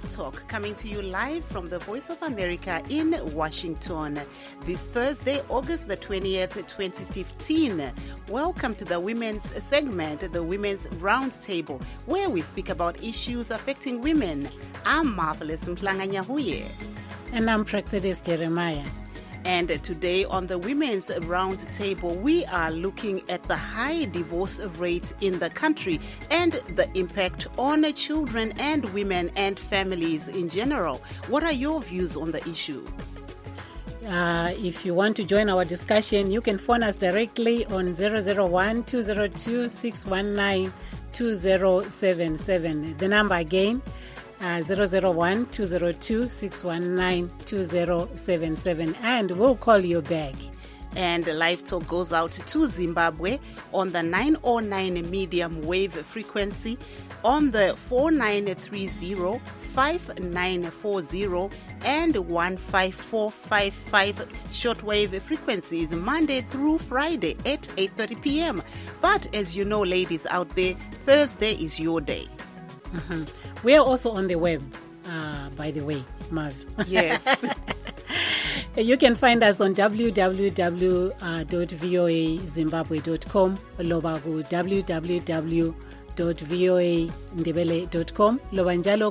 Live Talk, coming to you live from the Voice of America in Washington. This Thursday, August the 20th, 2015. Welcome to the Women's segment, the Women's Roundtable, where we speak about issues affecting women. I'm Marvelous Mplanga-Nyahuye. And I'm Praxidis Jeremiah. And today on the Women's Roundtable, we are looking at the high divorce rates in the country and the impact on children and women and families in general. What are your views on the issue? If you want to join our discussion, you can phone us directly on 001-202-619-2077. The number again, 001-202-619-2077, and we'll call you back. And Live Talk goes out to Zimbabwe on the 909 medium wave frequency, on the 4930, 5940 and 15455 shortwave frequencies, Monday through Friday at 8:30 p.m. But as you know, ladies out there, Thursday is your day. Mm-hmm. We are also on the web, by the way, Marv. Yes. You can find us on www.voazimbabwe.com, loba www.voandebele.com, loba njalo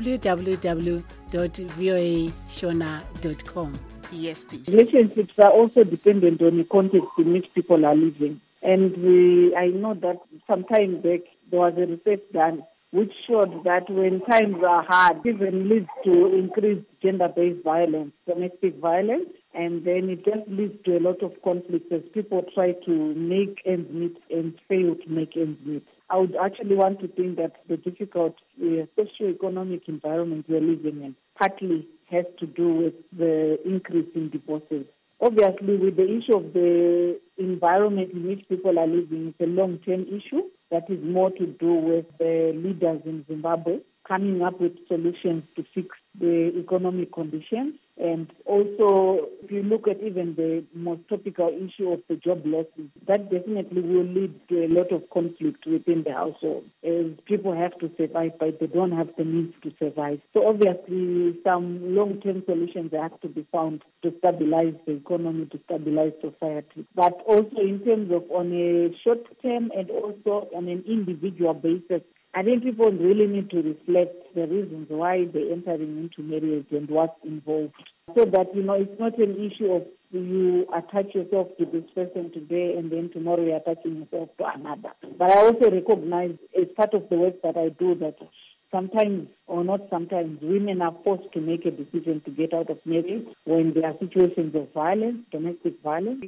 www.voashona.com. Yes, please. Relationships are also dependent on the context in which people are living. And I know that some time back there was a research done which showed that when times are hard, it even leads to increased gender-based violence, domestic violence, and then it just leads to a lot of conflicts as people try to make ends meet and fail to make ends meet. I would actually want to think that the difficult socio-economic environment we're living in partly has to do with the increase in divorces. Obviously, with the issue of the environment in which people are living, it's a long-term issue that is more to do with the leaders in Zimbabwe coming up with solutions to fix the economic conditions. And also, if you look at even the most topical issue of the job losses, that definitely will lead to a lot of conflict within the household, as people have to survive, but they don't have the means to survive. So obviously, some long-term solutions have to be found to stabilize the economy, to stabilize society. But also in terms of on a short term and also on an individual basis, I think people really need to reflect the reasons why they're entering into marriage and what's involved. So that, it's not an issue of you attach yourself to this person today and then tomorrow you're attaching yourself to another. But I also recognize as part of the work that I do that sometimes, or not sometimes, women are forced to make a decision to get out of marriage when there are situations of violence, domestic violence.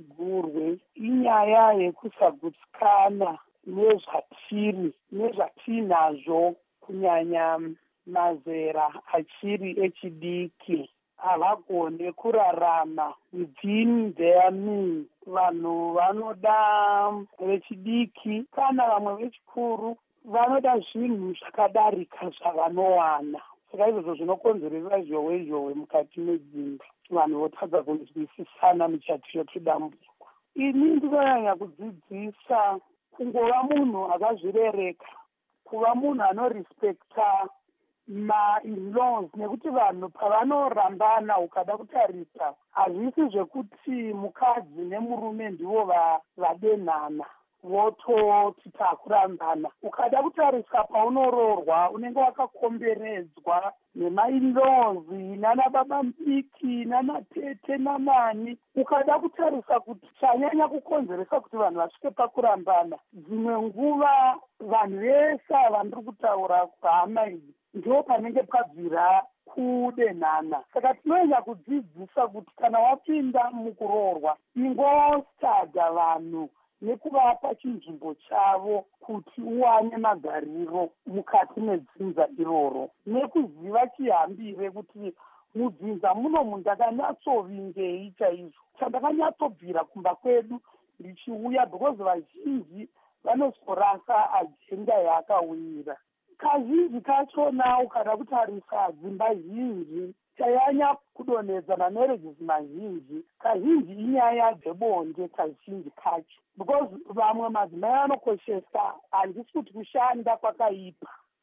nezvatinazvo kunyanya mazera achiri echidiki havagone kurarama within their means. Vanhu vanoda vechidiki kana vamwe vechikuru vanoda zvinhu zvakadarika zvavanowana. Saka izvozvo zvinokonzeresa zhowe mukati medzimba. Vanhu votadza kunzwisisana muchato chotodambuka. Ini ndinonyanya kudzidzisa kungova munhu akazvirereka, kuva munhu anorespekta ma-in-laws, nekuti vanhu pavanorambana ukada kutarisa hazvisi zvekuti mukadzi nemurume ndivo vadenhana vototi takurambana. Ukada kutarisa paunoroorwa unenge wakakomberedzwa nema-in-laws, nana baba mudiki, nana tete namani. Ukada kutarisa kuti chanyanya kukonzeresa kuti vanhu vasvike pakurambana, dzimwe nguva vanhu vese vandiri kutaura hama idzi ndo panenge pabvira kudenhana. Saka tinoenda kudzidzisa kuti kana wapinda mukuroorwa, ingostada vanhu nekuvapa chinzvimbo chavo kuti uwane magariro mukati medzinza iroro, nekuziva chihambire kuti mudzinza muno ndakanyatsovingeyi chaizvo, chandakanyatsobvira kumba kwedu ndichiuya, because vazhinji vanosorasa ajenda yaakawira. Kazhinji kachona ukada kutarisa dzimba zhinji chanyanya kudonhedza mamarriages mazhinji, kazhinji inyaya dzebonde kazhinji kacho, because vamwe madzimai anokoshesa handisi kuti kushanda kwakaipa,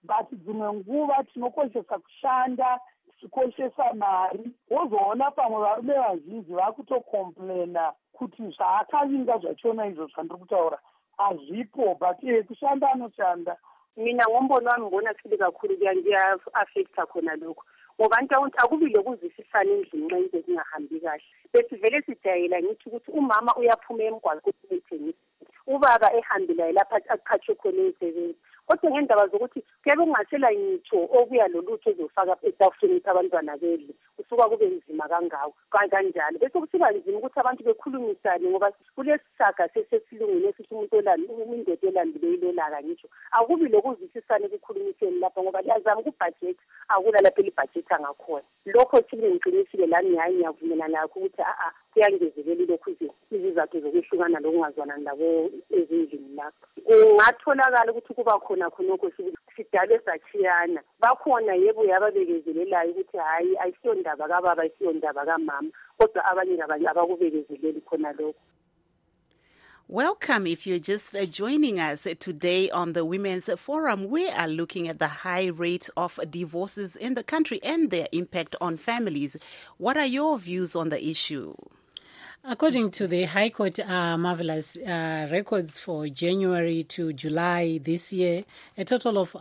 but dzimwe nguva tinokoshesa kushanda tichikoshesa mari, wozoona pamwe varume vazhinji vakutokomplena kuti zvaakavinga zvachona izvo zvandiri kutaura hazvipo, but kushanda anoshanda. Mina ngombono wami ngibona sibili kakhulu kuya-affecta khona lokho ngoba nto akubile ukuzwisisana endlini nxa into zingahambi kahle. Besivele sijayela ngithi ukuthi umama uyaphuma emgwaqweni ethengisa, ubaba ehambile lapha aqhatshwe khona emsebenzi. Kodwa ngendaba zokuthi kuyabe kungasela ngitsho okuya lolutho ezofaka etafuleni abantwana bedle, kusuka kube nzima kangako kanjalo. Bese kusiba nzima ukuthi abantu bekhulumisane ngoba kulesisaga sesilungile esithi indoda elambileyo ilolaka ngitsho. Akubi lokuzwisisana ekukhulumiseni lapha ngoba liyazama ukubhajetha akula lapha elibhajetha ngakhona. Lokho sibili ngiqinisile lami hayi ngiyavumelana nakho ukuthi kuyangezelela lokhu izizathu zokwehlukana lokungazwana labo ezindlini lapha. Kungatholakala ukuthi kuba khona khonokho sidale sachiyana. Bakhona yebo yababekezelelayo ukuthi hayi ayisiyondaba kababa ayisiyondaba kamama, kodwa abanye abakubekezeleli khona lokho. Welcome. If you're just joining us today on the Women's Forum, we are looking at the high rate of divorces in the country and their impact on families. What are your views on the issue? According to the High Court, marvelous records for January to July this year, a total of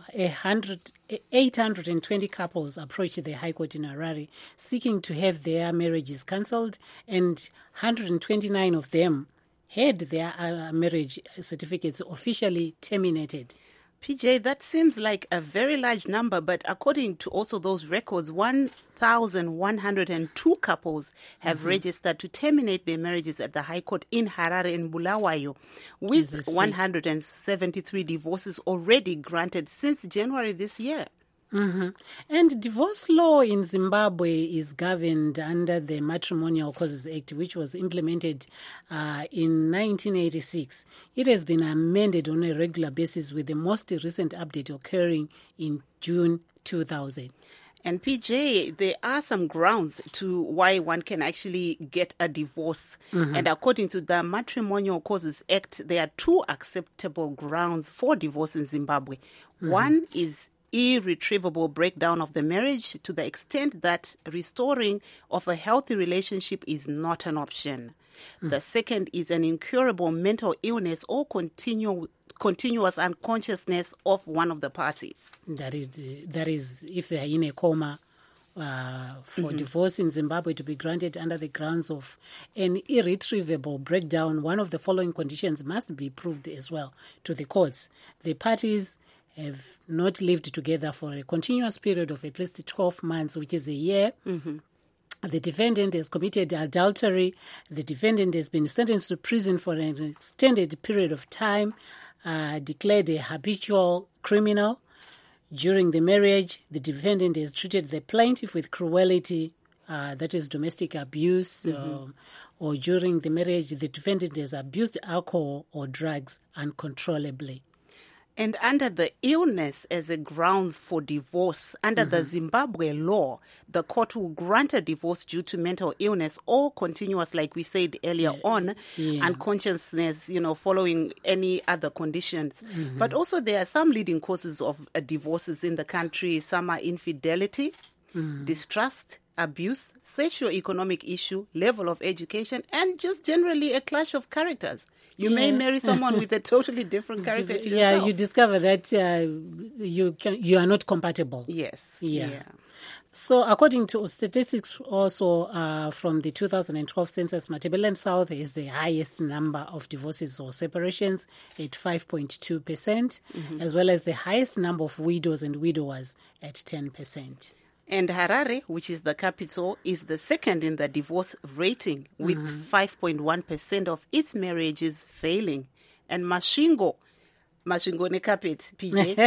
820 couples approached the High Court in Harare seeking to have their marriages cancelled, and 129 of them had their marriage certificates officially terminated. PJ, that seems like a very large number, but according to also those records, 1,102 couples have registered to terminate their marriages at the High Court in Harare and Bulawayo, with 173 divorces already granted since January this year. And divorce law in Zimbabwe is governed under the Matrimonial Causes Act, which was implemented in 1986. It has been amended on a regular basis, with the most recent update occurring in June 2000. And PJ, there are some grounds to why one can actually get a divorce. And according to the Matrimonial Causes Act, there are two acceptable grounds for divorce in Zimbabwe. One is irretrievable breakdown of the marriage to the extent that restoring of a healthy relationship is not an option. The second is an incurable mental illness or continuous unconsciousness of one of the parties. That is if they are in a coma. For divorce in Zimbabwe to be granted under the grounds of an irretrievable breakdown, one of the following conditions must be proved as well to the courts. The parties have not lived together for a continuous period of at least 12 months, which is a year. The defendant has committed adultery. The defendant has been sentenced to prison for an extended period of time, declared a habitual criminal. During the marriage, the defendant has treated the plaintiff with cruelty, that is domestic abuse, or during the marriage, the defendant has abused alcohol or drugs uncontrollably. And under the illness as a grounds for divorce, under the Zimbabwe law, the court will grant a divorce due to mental illness or continuous, like we said earlier on, unconsciousness, following any other conditions. But also there are some leading causes of divorces in the country. Some are infidelity, distrust, abuse, socio-economic issue, level of education, and just generally a clash of characters. You may marry someone with a totally different character to yourself. Yeah, you discover that you are not compatible. Yes. Yeah. So according to statistics also from the 2012 census, Matabeleland South is the highest number of divorces or separations at 5.2%, as well as the highest number of widows and widowers at 10%. And Harare, which is the capital, is the second in the divorce rating, with 5.1% of its marriages failing. And Masvingo Nekapet, PJ,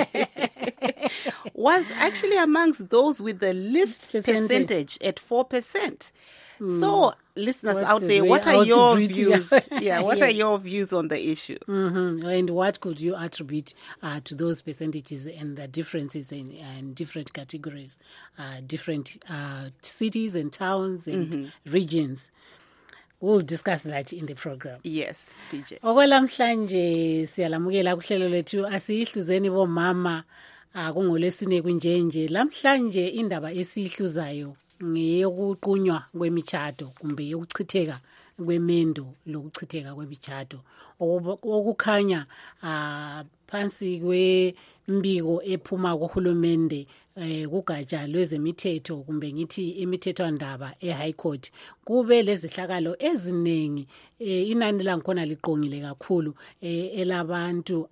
was actually amongst those with the least percentage at 4%. So, listeners out there, what are your views? What are your views on the issue? And what could you attribute to those percentages and the differences in different categories, different cities and towns and regions? We'll discuss that in the program. Yes, PJ. Okwalamhlanje siyalamukela kuhlelo lethu asiyihluzeni bomama kungolesine kunjenje. Lamhlanje indaba esihluzayo ngeyokuqunywa kwemitshato kumbe yokuchitheka kwemendo lokuchitheka kwemitshato okukhanya phansi kwembiko ephuma kuhulumende kugatsha lwezemithetho kumbe ngithi imithethwandaba eHigh Court kube lezihlakalo eziningi inani lankhona liqongile kakhulu elabantu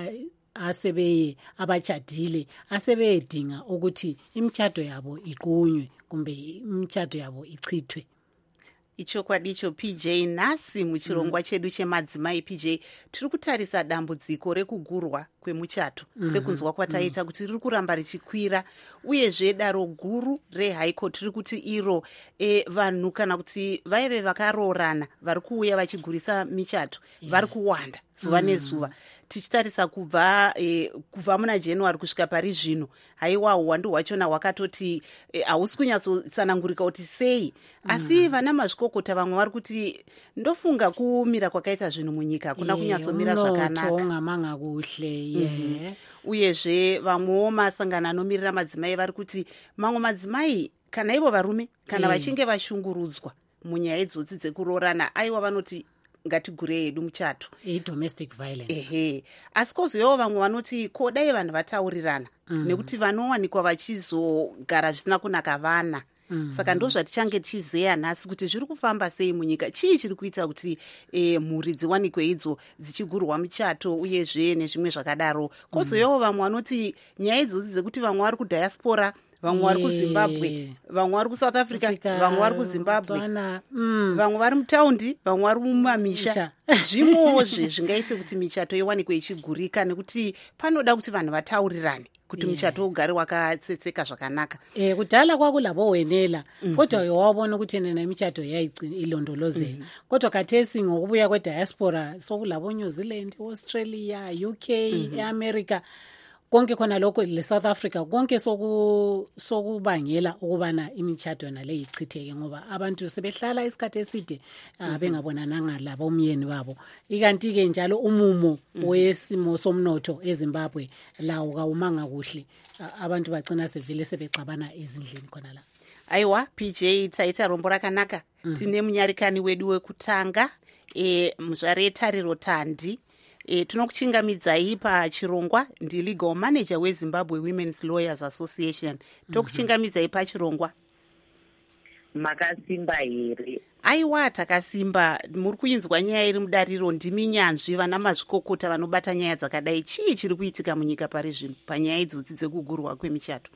abachadile asebeyedinga ukuthi imitshato yabo iqunywe kumbe imitshato yabo ichithwe. Ichokwadi icho PJ. Nhasi muchirongwa chedu chemadzimai PJ tiri kutarisa dambudziko rekugurwa kwemuchato sekunzwa kwataita kuti riri kuramba richikwira uyezve daro guru reHigh Court riri kuti iro vanhu kana kuti vaive vakaroorana vari kuuya vachigurisa michato vari kuwanda zuva nezuva. Tichitarisa kubva muna January kusvika pari zvino, haiwa uwandu hwachona hwakatoti hausi kunyatsotsanangurika kuti sei, asi vana mazvikokota vamwe vari kuti ndofunga kumira kwakaita zvinhu munyika kuna kunyatsomira zvakanaka manga kuhle. Uyezve vamwewo masangano anomirira madzimai vari kuti mamwe madzimai kana ivo varume kana vachinge vashungurudzwa munyaya idzodzi dzekuroorana aiwa vanoti ngatigurei hedu muchato domestic violence. Asi kozoyawo vamwe vanoti ko dai vanhu vataurirana nekuti vanowanikwa vachizogara zvisina kunaka vana. Saka ndo zvatichange tichizeya nhasi kuti zviri kufamba sei munyika, chii chiri kuita kuti mhuri dziwanikwe idzo dzichigurwa michato uyezve nezvimwe zvakadaro. Kozoyawo vamwe vanoti nyaya idzodzi dzekuti vamwe vari kudiaspora, vamwe vari kuZimbabwe, vamwe vari kuSouth Africa, vamwe vari kuZimbabwe, vamwe vari mutaundi, vamwe vari mumamisha. Zvimwozve zvingaite kuti michato iwanikwe ichigurika nekuti panoda kuti vanhu vataurirane kuti muchato ugare wakatsetseka zvakanaka. Kudala kwakulabo wenela kodwa wawabona ukuthi nena imichato ilondolozeka. Kodwa kathesi ngokubuya kwediaspora sokulabo New Zealand, Australia, UK, eAmerica konke khona lokho leSouth Africa konke sokubangela ukubana imichato nale ichitheke ngoba abantu sebehlala isikhathi eside bengabonananga labo umyeni babo. Ikanti ke njalo umumo wesimo somnotho eZimbabwe lawo kawumanga kuhle, abantu bagcina sevele sebexabana ezindlini khona la. Aiwa PJ, taita rombo rakanaka. Tine munyarikani wedu wekutanga muzvare Tariro Tandi. Tinokuchingamidzai pachirongwa ndi-legal manager weZimbabwe Women's Lawyers Association. Tokuchingamidzai pachirongwa. Makasimba here? Aiwa takasimba. Muri kuinzwa nyaya iri mudariro, ndimi nyanzvi vana mazvikokota vanobata nyaya dzakadai. Chii chiri kuitika munyika pari zvino panyaya idzodzi dzekugurwa kwemichato?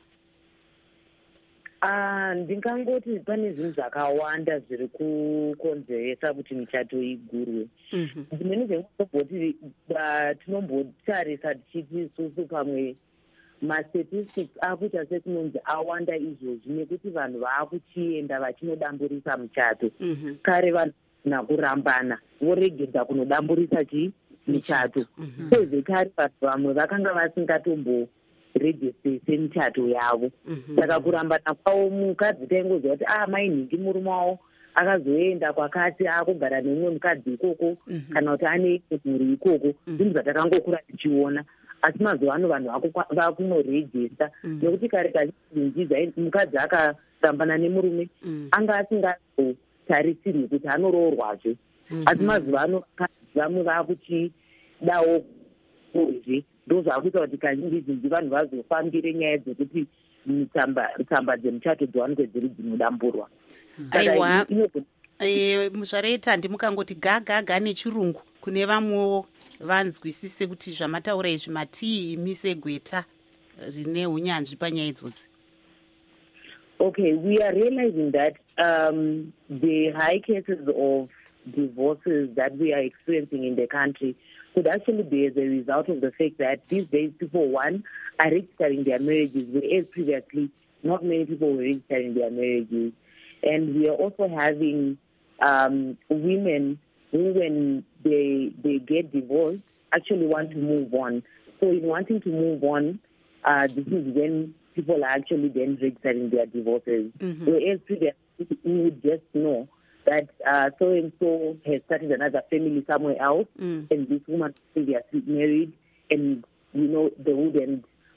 Ndingangoti pane zvinhu zvakawanda zviri kukonzeresa kuti michato igurwe. Dzimweni dzenguva tinombotarisa tichiti isusu pamwe mastatistics akuita sekunonzi awanda izvozvi nekuti vanhu vaakuchienda vachinodamburisa michato. Kare vanhu nakurambana voregedza kunodamburisa michato. Sezvekare vanhu vamwe vakanga vasingatombo registry semichato yavo. Saka kurambana kwavo mukadzi taingoziva kuti mainhingi murume wavo akazoenda kwakati akugara neumwe mukadzi ikoko kana kuti ane mhuri ikoko. Zvinhu zvatakangokura tichiona. Asi mazuva ano vanhu vakunoregista nekuti kare kazhinji mukadzi akarambana nemurume anga asingazotarisirwi kuti anoroorwazve. Asi mazuva ano vamwe vakuchidawo kuzve ndozvakuita kuti kazhinji zhinji vanhu vazofambire nyaya dzekuti tsamba dzemuchato dziwanikwe dziri dzinodamburwa. Aiwa muzvare Tandi mukangoti gaga nechirungu kune vamwewo vanzwisise kuti zvamataura izvi matii imi segweta rine unyanzvi panyaya idzodzi. Okay, we are realizing that the high cases of divorces that we are experiencing in the country could actually be as a result of the fact that these days people, one, are registering their marriages, whereas previously not many people were registering their marriages. And we are also having women who, when they get divorced, actually want to move on. So in wanting to move on, this is when people are actually then registering their divorces. Whereas previously we would just know that so-and-so has started another family somewhere else, and this woman previously married, and, they wouldn't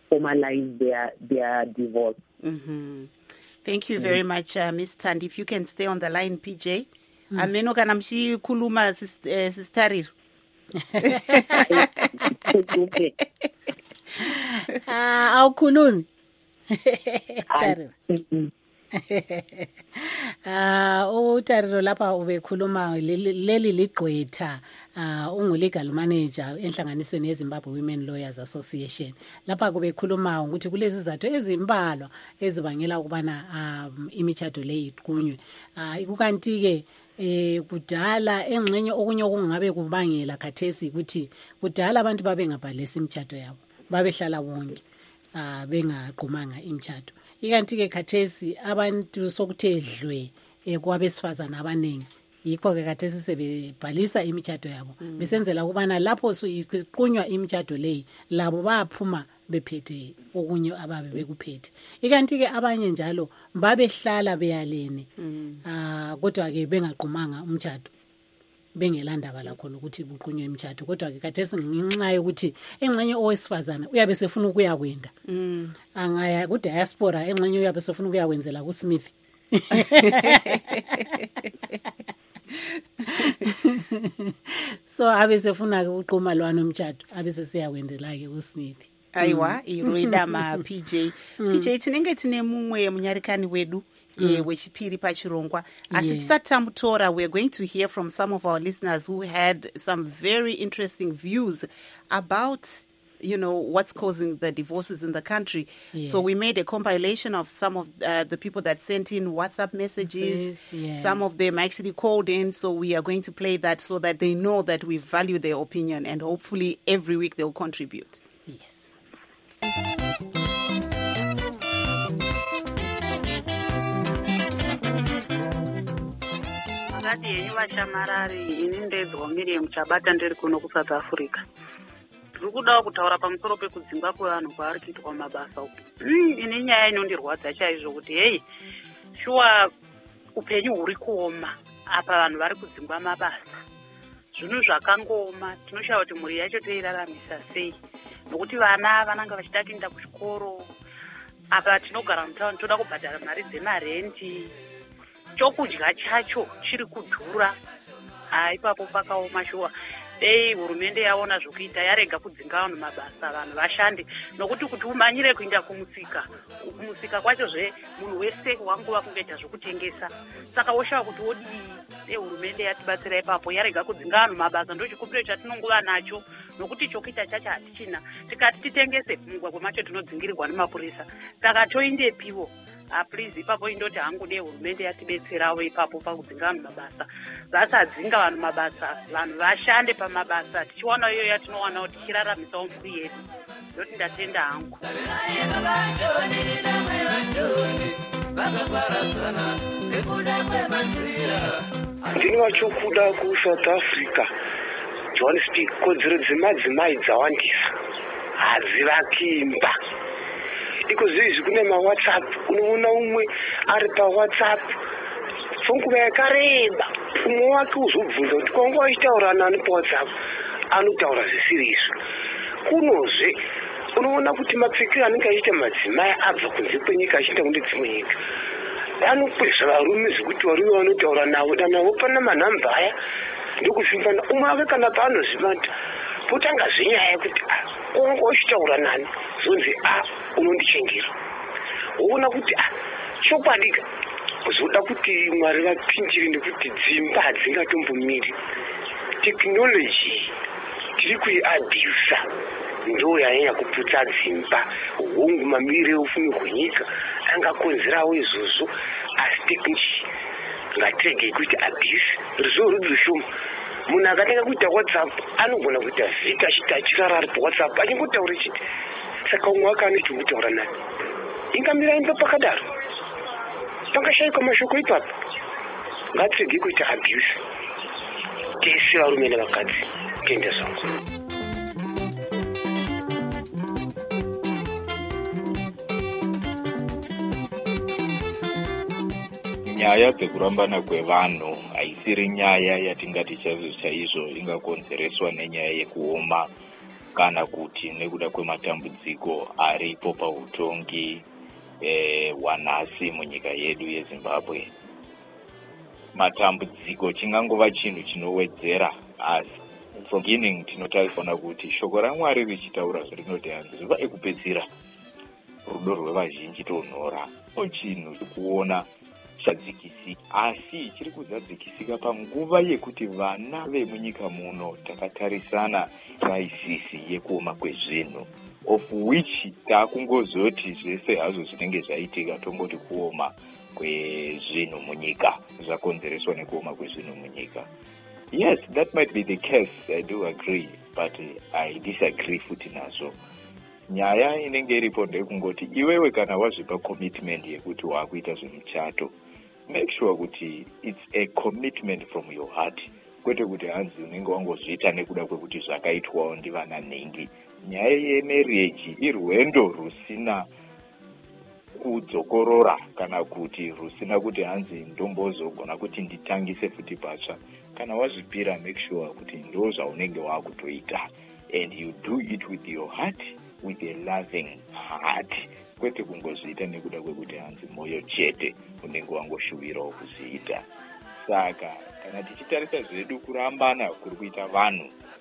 formalize their divorce. Thank you very much, Ms. Tandi. If you can stay on the line, PJ. Ameno kana mchikhuluma sisteriro. Awukhulumi. Tariro. Utariro lapha ubekhuluma leli ligqwetha ungu-legal manager enhlanganisweni yeZimbabwe Women Lawyers Association. Lapha kubekhuluma ukuthi kulezi zathu ezimbalwa ezibangela ukubana imitshato le iqunywe. Kukanti-ke kudala engxenye okunye okungabe kubangela khathesi ukuthi kudala abantu babengabhalisi imitshato yabo, babehlala bonke bengaqhumanga imitshato. Ikanti-ke khathesi abantu sokuthe dlwe kwabesifazana abaningi, yikho-ke khathesi sebebhalisa imitshato yabo besenzela ukubana lapho iqunywa imitshato leyi labo baphuma bephethe okunye ababe bekuphethe. Ikanti-ke abanye njalo babehlala beyalene kodwa-ke bengaqhumanga umtshato, bengelandaba lakho ukuthi kuqunywe imitshato. Kodwa-ke khathesi ngenxa yokuthi engxenye owesifazana uyabe sefuna ukuya kwenda angaya ku-diaspora, engxenye uyabe sefuna ukuya kwenzela kuSmith. So abe sefuna ukuqhuma lwana umtshato abe sesiyakwendela-ke kuSmith. Aiwa iroidama PJ tinenge tine mumwe munyarikani wedu wechipiri pachirongwa asi tisati tamutora. We're going to hear from some of our listeners who had some very interesting views about what's causing the divorces in the country. So we made a compilation of some of the people that sent in WhatsApp messages. Some of them actually called in, so we are going to play that so that they know that we value their opinion, and hopefully every week they'll contribute. Yes. Makati yenyu vashamarari ini ndedzwa Miriam Chabata ndiri kuno kuSouth Africa. Tiri kudawo kutaura pamusoro pekudzingwa kwevanhu kwaari kuitwa mabasa uku. Ini nyaya inondirwadza chaizvo kuti heyi shuwa upenyu huri kuoma apa vanhu vari kudzingwa mabasa. Zvinhu zvakangoma, tinoshaya kuti mhuri yacho toiraramisa sei, nokuti vana vananga vachida kuenda kuchikoro. Apa tinogara mutaundi toda kubhadhara mari dzemarendi, chokudya chacho chiri kudhura. Ipapo pakaoma shuwa. Dei hurumende yaona zvokuita yarega kudzinga vanhu mabasa, vanhu vashande, nokuti kuti umanyire kuenda kumusika kwachozve munhu wese wanguva kungaita zvokutengesa. Saka woshaya kuti wodii. Dei hurumende yatibatsira ipapo yarega kudzinga vanhu mabasa, ndochikumbiro chatinongova nacho, nokuti chokuita chacho hatichina. Tikati titengese mugwagwa macho tinodzingirirwa nemapurisa. Saka toindepiwo. Please ipapo indoti hangu dei hurumende yatibetserawo ipapo pakudzinga vanhu mabasa. Vasadzinga vanhu mabasa, vanhu vashande pamabasa, tichiwana iyo yatinowana tichiraramisawo mhuri yedu. Ndoti ndatenda hangu. Ndini vachokuda kuSouth Africa, Johannesburg, kodzero dzemadzimai dzawandisa hadzivakimba. Iko zizvi kune maWhatsApp, unoona umwe ari paWhatsApp funguva yakareba, umwe wake uzobvunza kuti kwanga wachitaura nani paWhatsApp, anotaura zvisiri izvo. Kunozve unoona kuti mapfekero anenge achiita madzimai abva kunze kwenyika achienda kune dzimwe nyika. Anokwezva varume zvekuti varume vanotaura navo danavo pana manhamba aya ndokufimba umwe ave kana paanoziva kuti potanga zvenyaya yekuti kwanga wachitaura nani zonzi unondichenjera. Woona kuti chokwadi zoda kuti Mwari vapinjire nekuti dzimba hadzingatombomiri. Tekinoloji tiri kuiabhusa ndo yanyanya kuputsa dzimba. Hongu mamirire ufumi hwenyika angakonzerawo izvozvo, asi tekinoloji ngatirege kuita abuse. Ruzivo rudi rushoma. Munhu akatanga kuita WhatsApp anogona kuita vhiki achirara ari paWhatsApp achingotaura chiti. Saka umwe wake anoita kutaura nani. Ingamira imba pakadaro. Pangashayikwa mashoko ipapo. Ngatirege kuita abuse. Tese varume nevakadzi. Tenda zvangu. Nyaya dzekurambana kwevanhu haisiri nyaya yatingati chaizvo ingakonzereswa nenyaya yekuoma kana kuti nekuda kwematambudziko aripo pautongi wanhasi munyika yedu yeZimbabwe. Matambudziko chingangova chinhu chinowedzera, asi from beginning tinotarisana kuti shoko raMwari richitaura zvarinoti hanzi zuva ekupedzisira rudo rwevazhinji tonhora. Chinhu chikuona chadzikisika, asi chiri kudzadzikisika panguva yekuti vana vemunyika muno takatarisana kraisisi yekuoma kwezvinhu, of which takungozoti zvese hazvo zvinenge zvaitika tongoti kuoma kwezvinhu munyika zvakonzereswa nekuoma kwezvinhu munyika. Yes, that might be the case, I do agree, but I disagree futi nazvo. Nyaya inenge iripo ndekungoti iwewe kana wazvipa commitment yekuti wakuita zvemuchato, make sure kuti it's a commitment from your heart, kwete kuti hanzi unenge wangozviita nekuda kwekuti zvakaitwawo ndivana nhengi. Nyaya yemarriage irwendo rusina kudzokorora kana kuti rusina kuti hanzi ndombozogona kuti nditangise futi patsva. Kana wazvipira, make sure kuti ndo zvaunenge wakutoita, and you do it with your heart, with a loving heart, kwete kungozviita nekuda kwekuti hanzi moyo chete unenge wangoshuvirawo kuzviita. Saka kana tichitarisa zvedu kurambana kuri kuita vanhu,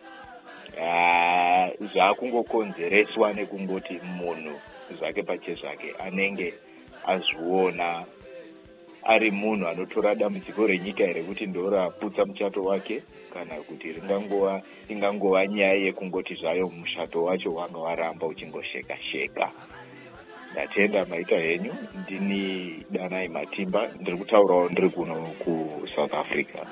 zvakungokonzereswa nekungoti munhu zvake pachezvake anenge azviona ari munhu anotora dambudziko renyika rekuti ndoraputsa muchato wake, kana kuti ingangova nyaya yekungoti zvayo mushato wacho wanga waramba uchingosheka-sheka. Ndatenda maita henyu. Ndini Danai Matimba, ndiri kutaurawo ndiri kuno kuSouth Africa.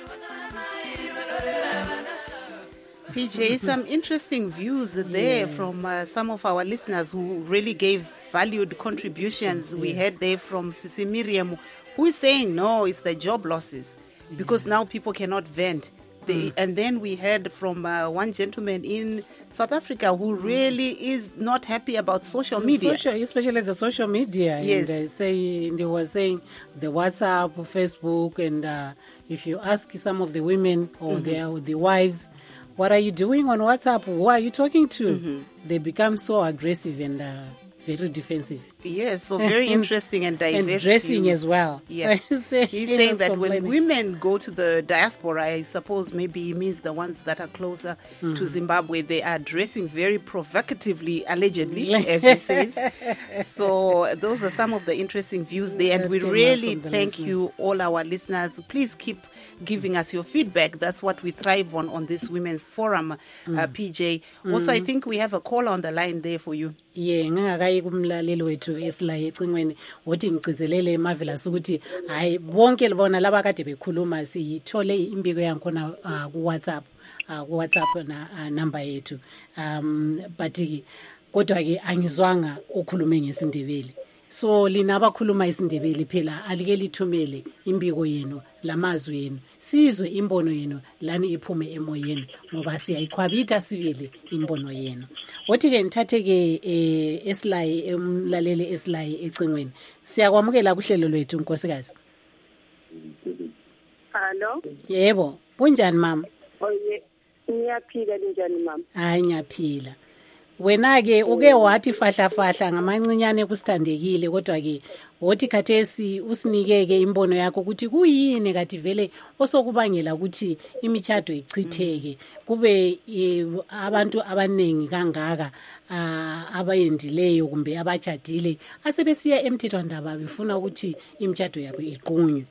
PJ, some interesting views there from some of our listeners who really gave valued contributions. We heard there from Sisi Miriam, who is saying, no, it's the job losses, because now people cannot vent. And then we heard from one gentleman in South Africa who really is not happy about social media. Especially the social media. Yes. And they were saying the WhatsApp, Facebook, and if you ask some of the women or the wives, what are you doing on WhatsApp? Who are you talking to? They become so aggressive and very defensive. Yes, so very interesting and diverse. And dressing as well. Yes. He's saying that when women go to the diaspora, I suppose maybe he means the ones that are closer to Zimbabwe, they are dressing very provocatively, allegedly, as he says. So those are some of the interesting views there. And we really thank you, all our listeners. Please keep giving us your feedback. That's what we thrive on this Women's Forum, PJ. Also, I think we have a caller on the line there for you. Yeah, ngakayi kumlaleli wethu esila ecingweni wothi ngicizelele Marvelous ukuthi hayi bonke libona laba kade bekhuluma siyithole imbiko yankhona ku WhatsApp na number yethu but kodwa ke angizwanga ukhulume ngesindebele. So lina abakhuluma isindebele phela alike lithumele imbiko yenu lamazwi yenu sizwe imbono yenu lani iphume emoyeni ngoba siyayikhwabitha sibili imbono yenu. Wothi ke nithathe ke esilayi emlalele esilayi ecingweni. Siyakwamukela kuhlelo lwethu nkosikazi. Hello. Yebo, kunjani mama? Oye, ngiyaphila njani mama? Hayi ngiyaphila. Wena ke uke wathi fahla ngamancinyane kusithandekile kodwa ke wothi khathesi usinikeke imbono yakho ukuthi kuyini kathi vele osokubangela ukuthi imichado ichitheke kube abantu abanengi kangaka abayendileyo kumbe abachadile asebesiya emthethwandaba befuna ukuthi imichado yabo iqunywe.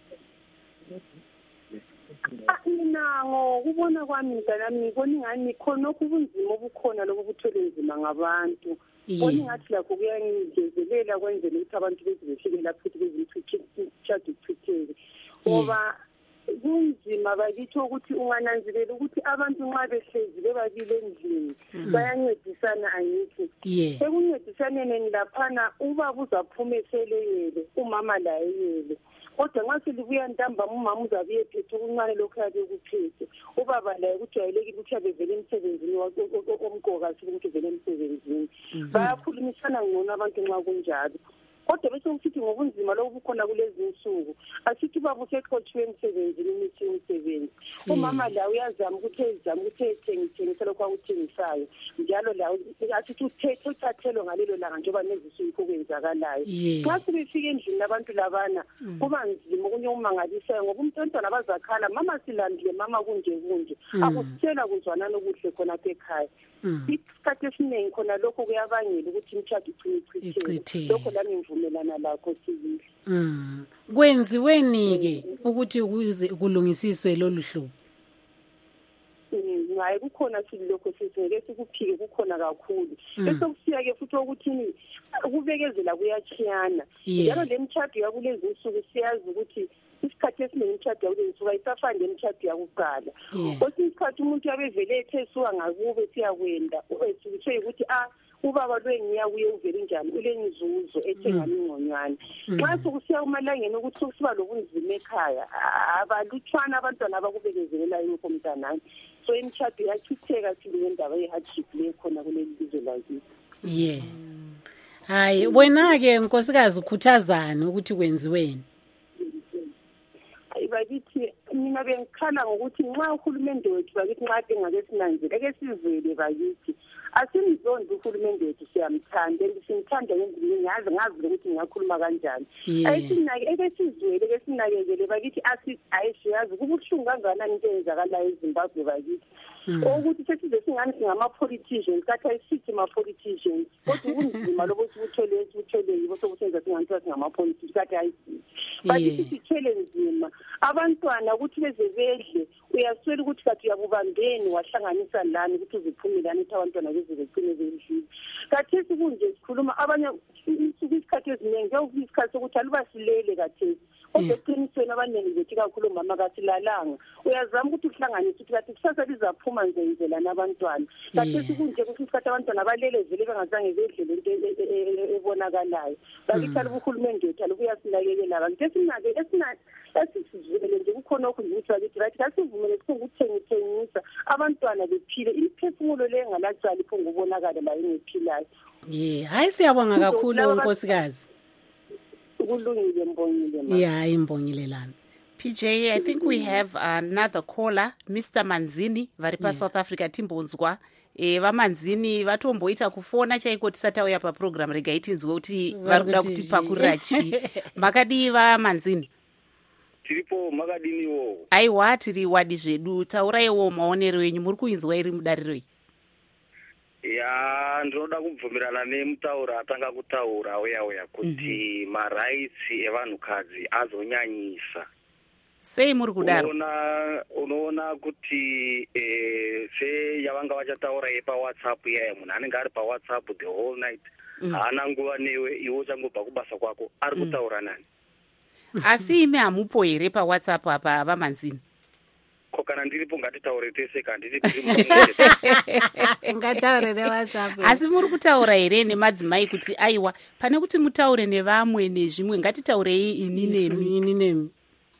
Ngokubona kwami mntanami ngibona ingani khona okubunzima obukhona lokubuthwele nzima ngabantu. Bona ngathi lakho kuyangezelela kwenzela ukuthi abantu bezibehlekela futhi bezimchado ichitheke. Ngoba kunzima bakithi ukuthi ungananzelela ukuthi abantu nxa behlezi bebabili endlini bayancedisana angithi. Ekuncedisaneni laphana ubaba uzaphuma eseleyele umama layele. Kodwa nxa selibuya ntambama umama uzabe ephethe ukuncane lokhu yabe kuphethe ubaba laye kujwayelekile ukuthi abevele emsebenzini omqoka ukuthi vele emsebenzini bayakhulumisana ngcono abantu nxa kunjalo. kodwa bese usithi ngobunzima lobukhona kulezi insuku asithi baba useqothwe emsebenzini imithi umsebenzi umama la uyazama ukuthi ethengise lokho akuthengisayo njalo la asithi uthathelo ngalelo langa njengoba nezisuku kwenzakalayo xa sebefika endlini abantu labana kuba nzima okunye umangalisayo ngoba umntwana abazakhala mama silandile mama kunje akusitshela kuzwanana okuhle khona ekhaya isikhathi esiningi khona lokho kuyabangela ukuthi imtshado ichitheke lokho lami ngivumelana lakho sibili. Kwenziweni-ke ukuthi kulungisiswe lolu hlubo? Hayi kukhona silokho sizeke sikuphike kukhona kakhulu bese kusiya-ke futhi ukuthi ukubekezela kuyachiyana njalo le mtshado yakulezi insuku siyazi ukuthi isikhathi esiningi imtshado yakulezi insuku ayisafani lemtshado yakuqala kwesinye isikhathi umuntu yabevele ethe suka ngakube siyakwenda esukuthe ukuthi ubaba lwengiya kuye uvele njani ulenzuzo ethengana ingconywana nxa sokusiya umalangeni ukuthi kusiba lobunzima ekhaya abalutshwana abantwana abakubekezelelayo lokho mntanami so imtshado yachitheka sile ndaba ye-hardship le khona kuleli lizwe lakithi. Hayi wena-ke nkosikazi ukhuthazana ukuthi kwenziweni? Bakithi mina bengikhala ngokuthi nxa uhulumende wethu bakithi nxa engake sinanzele ake sizele bakithi asimzondi uhulumende wethu siyamthanda simthanda ngendlela ngazi ukuthi ngiyakhuluma kanjani ake sizwele ake sinakekele bakithi ayisiyazi kubuhlungu kangakanani into eyenzakalayo eZimbabwe bakithi ukuthi sesize singani singama-politicians kathi ayisithi ma-politicians kodwa kunzima lobo sikuthole yibo sokusenza singanithiwa singama-politicians kathi ayisithi bakithi sithele nzima abantwana ukuthi beze bedle uyaswela ukuthi kathi uyabubambeni wahlanganisa lani ukuthi uziphumelani ukuthi abantwana beze begcine bedlile kathesi kunje sikhuluma abanye isikhathi eziningi kuyawufika isikhathi sokuthi alubasilele kathesi kodwa eqinisweni abaningi bethi kakhulu mama kasilalanga uyazama ukuthi uhlanganise ukuthi kathi kusasa lizaphuma nzenzelani abantwana kathesi kunje kufika isikhathi abantwana balele vele bengazange bedle lento ebonakalayo bakithi alubuhulumende wethu alubuyasinakekela abantu esizivele nje kukhona okunjukuthi bakithi right kasivumele ukuthengisa abantwana bephile imiphefumulo le engalacala iphongubonakala la engephilayo. Hayi siyabonga kakhulu nkosikazi. Kulungile mbongile. Hayi mbongile lana. PJ, I think we have another caller, Mr. Manzini, varipa South Africa timbonzwa. Vamanzini vatomboita kufona chaiko tisati auya paprogram rega itinzwe kuti varikuda kutipa kurachi. Makadi vamanzini? Tiripo makadiniwo. Aiwa tiri wadi zvedu tauraiwo maonero enyu muri kuinzwa iri mudariroi? Ndinoda kubvumirana nemutauro atanga kutaura oya kuti maraitsi evanhukadzi azonyanyisa. Sei muri kudaro? Unoona kuti seyavanga vachataura pawhatsapp iyaya munhu anenge ari pawhatsapp the whole night haana nguva newe iwe uchangobva kubasa kwako ari kutaura nani. Asi ime hamupo here pawhatsapp apa vamanzini? Ko kana ndiripo ngatitaure tese kandiri ngataure neWhatsApp. Asi muri kutaura here nemadzimai kuti aiwa pane kuti mutaure nevamwe nezvimwe ngatitaurei ini nemi?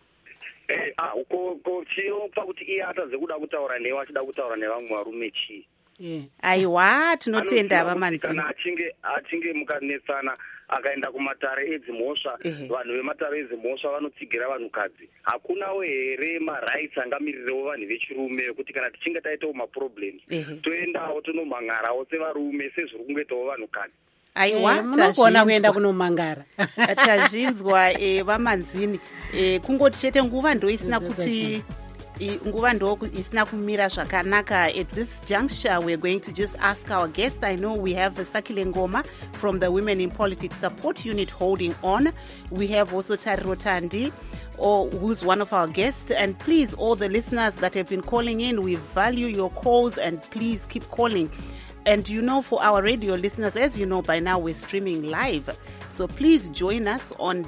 Ko chinopa kuti iye atadze kuda kutaura newe achida kutaura nevamwe varume chii? Aiwa tinotenda vamanzini. Kana achinge mukanetsana akaenda kumatare edzimhosva vanhu vematare edzimhosva vanotsigira vanhukadzi hakunawo here marights angamirirewo vanhu vechirume vekuti kana tichinge taitawo maproblems toendawo tonomhangarawo sevarume sezviri kungoitawo vanhukadzi. Aiwa munogona kuenda kunomangara. Tazvinzwa vamanzini kungoti chete nguva ndo isina kuti nguva ndo isina kumira zvakanaka. At this juncture we're going to just ask our guest. I know we have Sakile Ngoma from the Women in Politics Support Unit holding on. We have also Tariro Tandi who's one of our guests, and please all the listeners that have been calling in, we value your calls and please keep calling. And you know, for our radio listeners, as you know by now, we're streaming live. So please join us on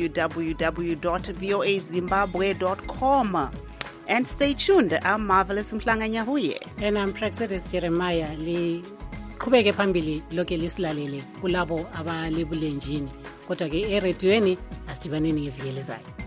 www.voazimbabwe.com. And stay tuned. I'm Marvelous Mhlanga Nyahuye. And I'm Praxedes Jeremiah. Qhubeke phambili lokho lisilalele kulabo abalebulenjini. Kodwa ke eredweni asidibaneni ngeviki elizayo.